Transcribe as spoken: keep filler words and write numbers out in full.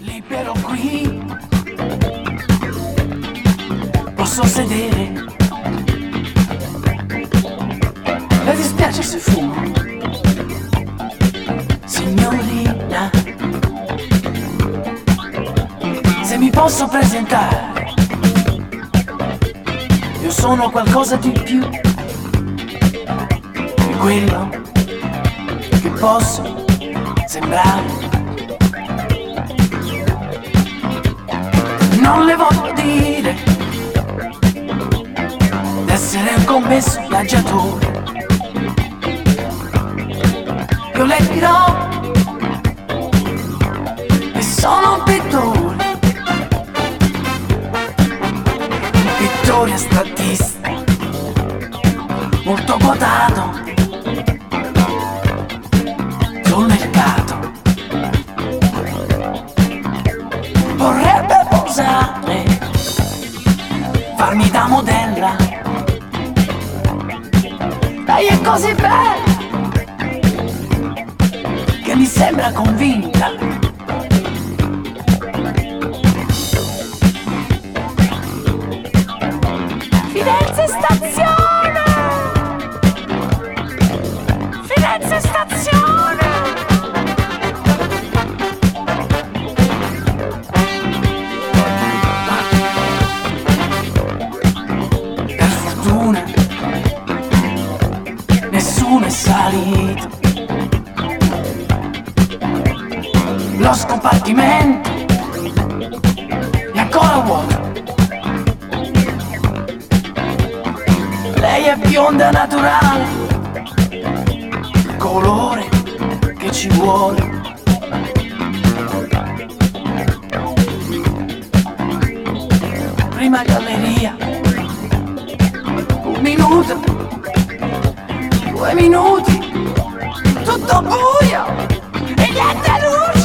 Libero qui, posso sedere. Le dispiace se fumo, signorina? Se mi posso presentare, io sono qualcosa di più di quello che posso sembrare. Non le voglio dire d'essere un commesso viaggiatore. Io le dirò che sono un pittore, un pittore astrattista, molto quotato sul mercato. Vorrebbe posare, farmi da modella. Lei è così bella che mi sembra convinta. Firenze stazione, Firenze stazione. Per fortuna nessuno è salito. Lo scompartimento è ancora vuoto. Lei è bionda naturale, colore che ci vuole. Prima galleria, un minuto, due minuti, tutto buio e niente luce.